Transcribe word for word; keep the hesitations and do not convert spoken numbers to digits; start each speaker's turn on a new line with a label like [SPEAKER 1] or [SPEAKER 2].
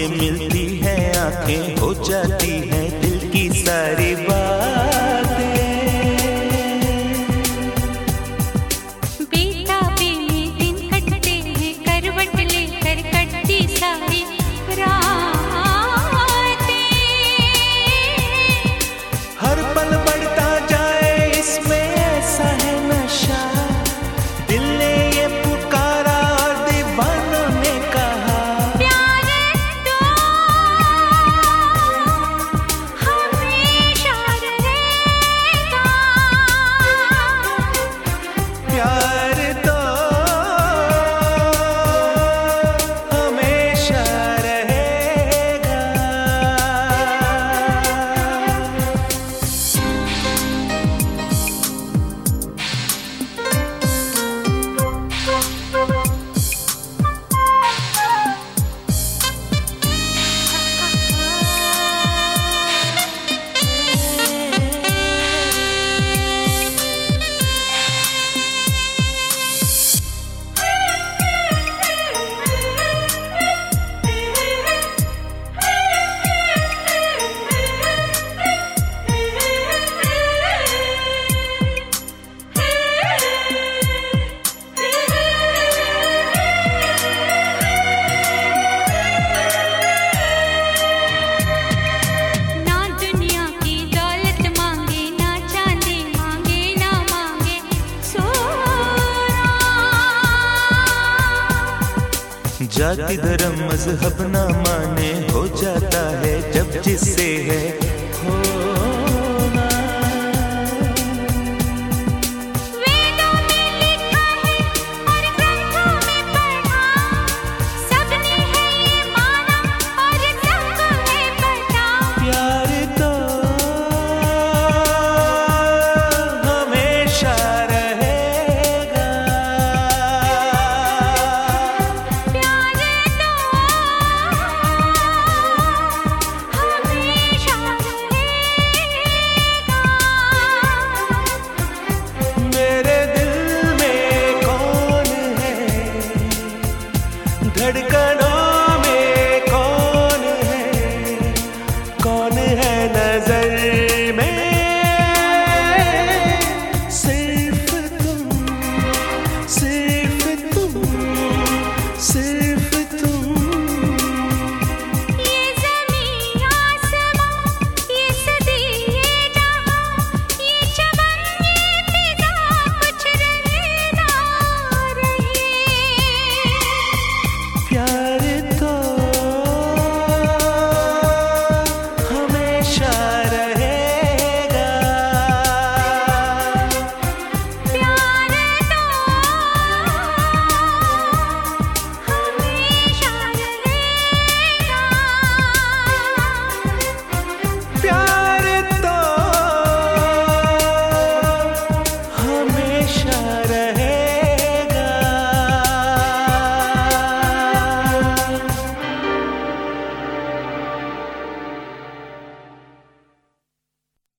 [SPEAKER 1] मिलती है आंखें, हो जाती है दिल की सारी बातें।
[SPEAKER 2] बेताबी में दिन कटते हैं, करवट लेकर कटती सारी रातें।
[SPEAKER 1] हर पल बढ़ता जाए इसमें ऐसा है नशा, दिल ने ये पुकारा और दीवानों ने कहा
[SPEAKER 2] प्यार तो हमेशा रहेगा,
[SPEAKER 1] प्यार तो हमेशा रहेगा।
[SPEAKER 2] ना दुनिया की दौलत मांगे, ना चांदी मांगे, ना मांगे सोना।
[SPEAKER 1] जाति धर्म मजहब ना माने, हो जाता है जब जिससे है